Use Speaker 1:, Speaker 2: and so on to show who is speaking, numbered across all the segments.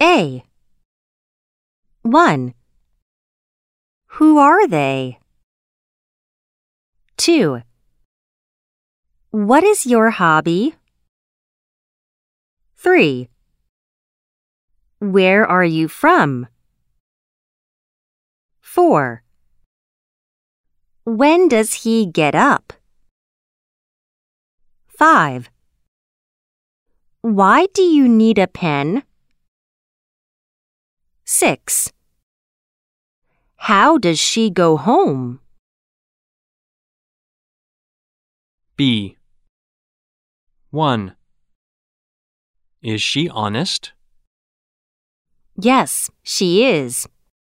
Speaker 1: A. 1. Who are they? 2. What is your hobby? 3. Where are you from? 4. When does he get up? 5. Why do you need a pen? 6. How does she go home?
Speaker 2: B. 1. Is she honest?
Speaker 1: Yes, she is.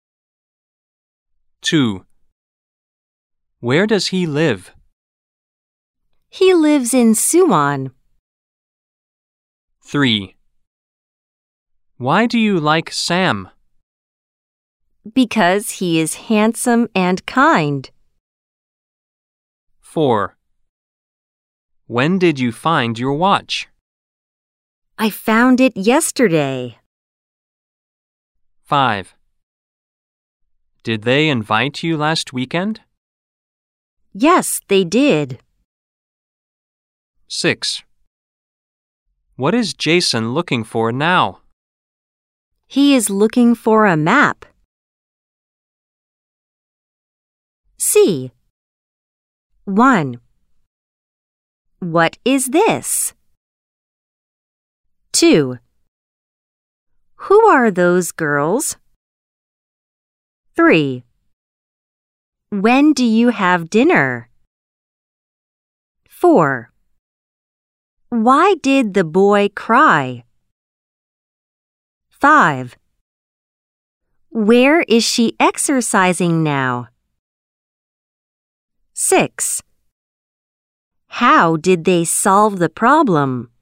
Speaker 2: 2. Where does he live?
Speaker 1: He lives in Suwon.
Speaker 2: 3. Why do you like Sam?
Speaker 1: Because he is handsome and kind.
Speaker 2: 4. When did you find your watch?
Speaker 1: I found it yesterday.
Speaker 2: 5. Did they invite you last weekend?
Speaker 1: Yes, they did.
Speaker 2: 6. What is Jason looking for now?
Speaker 1: He is looking for a map. C. 1. What is this? 2. Who are those girls? 3. When do you have dinner? 4. Why did the boy cry? 5. Where is she exercising now? 6. How did they solve the problem?